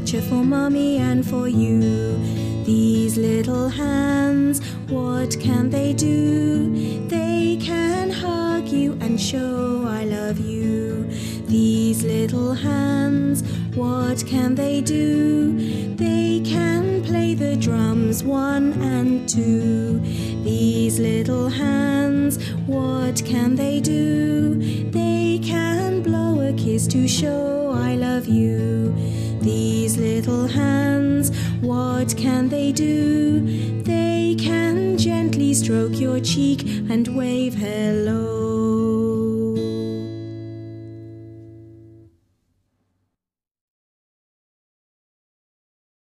picture for mommy and for you. These little hands, what can they do? They can hug you and show I love you. These little hands, what can they do? They can play the drums 1 and 2. These little hands, what can they do? They can blow a kiss to show I love you. These little hands, what can they do? They can gently stroke your cheek and wave hello.